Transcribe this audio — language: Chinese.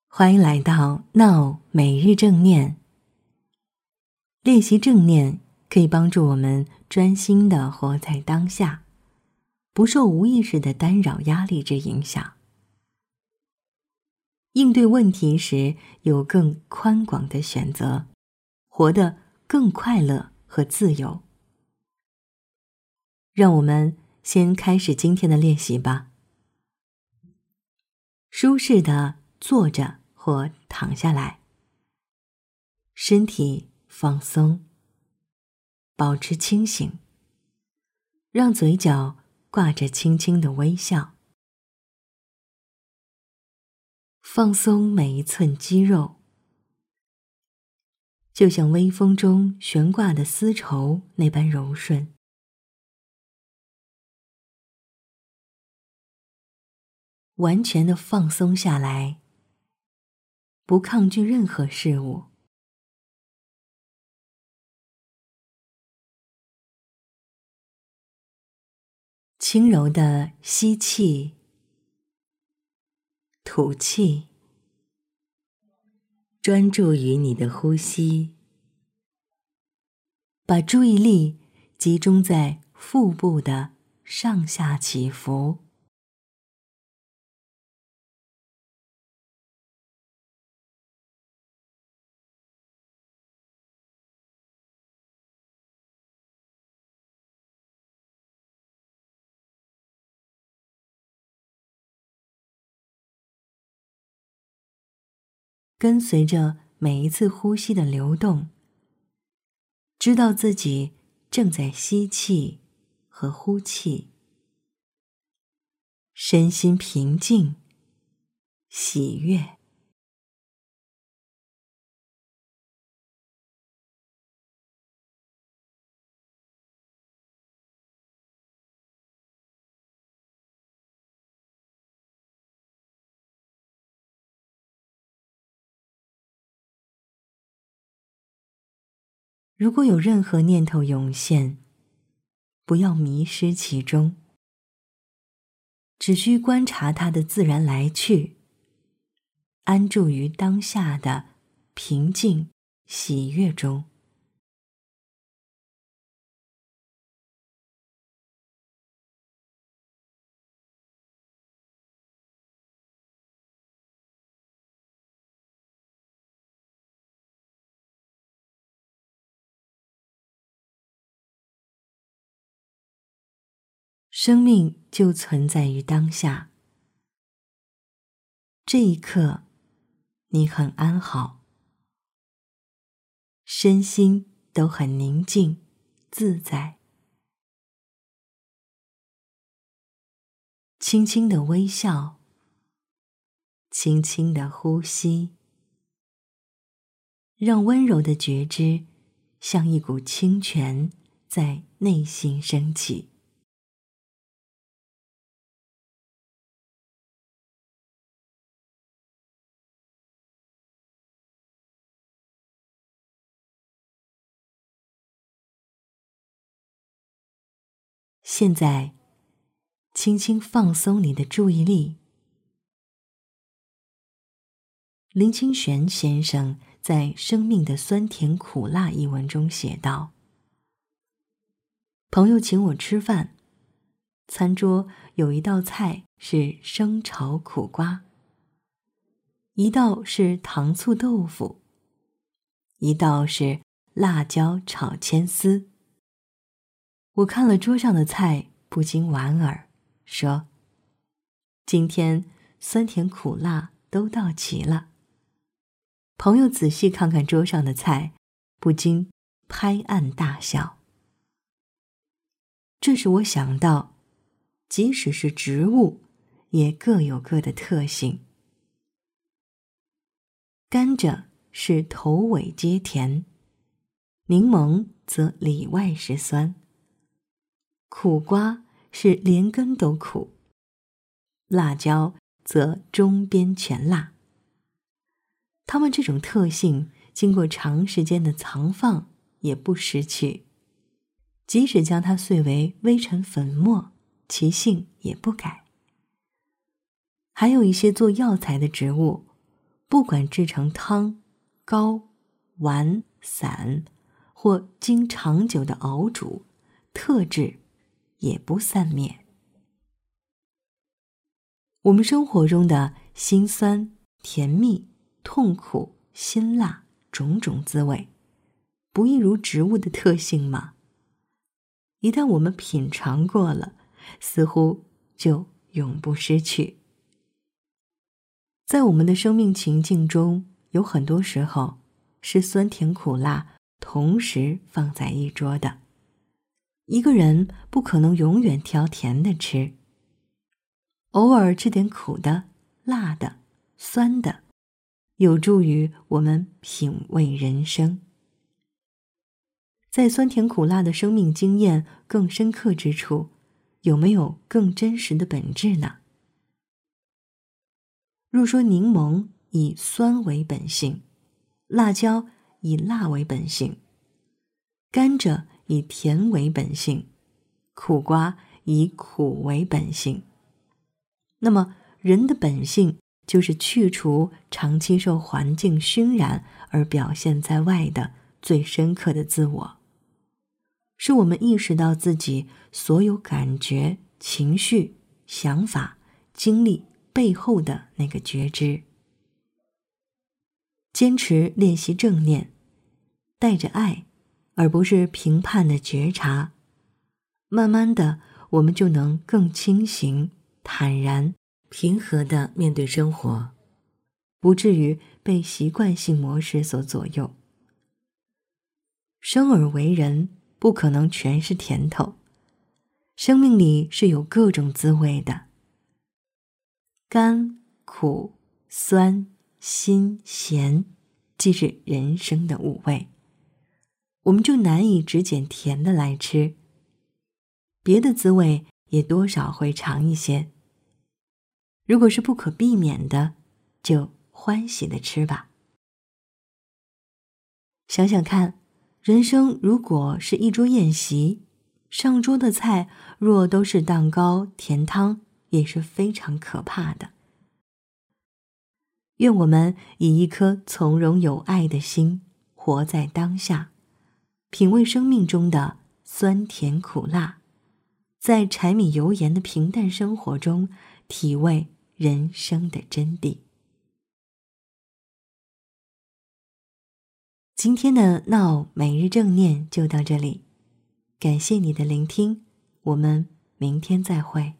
欢迎来到闹每日正念。练习正念可以帮助我们专心地活在当下，不受无意识的干扰压力之影响，应对问题时有更宽广的选择，活得更快乐和自由。让我们先开始今天的练习吧。舒适地坐着或躺下来，身体放松，保持清醒，让嘴角挂着轻轻的微笑，放松每一寸肌肉，就像微风中悬挂的丝绸那般柔顺。完全的放松下来，不抗拒任何事物。轻柔的吸气，吐气，专注于你的呼吸，把注意力集中在腹部的上下起伏。跟随着每一次呼吸的流动，知道自己正在吸气和呼气，身心平静，喜悦。如果有任何念头涌现，不要迷失其中，只需观察它的自然来去，安住于当下的平静喜悦中。生命就存在于当下，这一刻你很安好，身心都很宁静自在。轻轻的微笑，轻轻的呼吸，让温柔的觉知像一股清泉在内心升起。现在，轻轻放松你的注意力。林清玄先生在《生命的酸甜苦辣》一文中写道：朋友请我吃饭，餐桌有一道菜是生炒苦瓜，一道是糖醋豆腐，一道是辣椒炒千丝。我看了桌上的菜，不禁莞尔，说：今天酸甜苦辣都到齐了。朋友仔细看看桌上的菜，不禁拍案大笑。这使我想到，即使是植物，也各有各的特性。甘蔗是头尾皆甜，柠檬则里外是酸，苦瓜是连根都苦，辣椒则中边全辣。它们这种特性经过长时间的藏放也不失去，即使将它碎为微尘粉末，其性也不改。还有一些做药材的植物， 不管制成汤、膏、丸、散，或经长久的熬煮，特质也不散灭。我们生活中的辛酸、甜蜜、痛苦、辛辣种种滋味，不亦如植物的特性吗？一旦我们品尝过了，似乎就永不失去。在我们的生命情境中，有很多时候是酸甜苦辣同时放在一桌的。一个人不可能永远挑甜的吃，偶尔吃点苦的、辣的、酸的，有助于我们品味人生。在酸甜苦辣的生命经验更深刻之处，有没有更真实的本质呢？若说柠檬以酸为本性，辣椒以辣为本性，甘蔗以甜为本性，苦瓜以苦为本性，那么人的本性就是去除长期受环境熏染而表现在外的最深刻的自我，是我们意识到自己所有感觉、情绪、想法、经历背后的那个觉知。坚持练习正念，带着爱，而不是评判的觉察，慢慢的，我们就能更清醒、坦然、平和地面对生活，不至于被习惯性模式所左右。生而为人，不可能全是甜头，生命里是有各种滋味的，甘、苦、酸、辛、咸，既是人生的五味，我们就难以只拣甜的来吃，别的滋味也多少会尝一些。如果是不可避免的，就欢喜的吃吧。想想看，人生如果是一桌宴席，上桌的菜若都是蛋糕、甜汤，也是非常可怕的。愿我们以一颗从容有爱的心，活在当下，品味生命中的酸甜苦辣，在柴米油盐的平淡生活中，体味人生的真谛。今天的闹每日正念就到这里，感谢你的聆听，我们明天再会。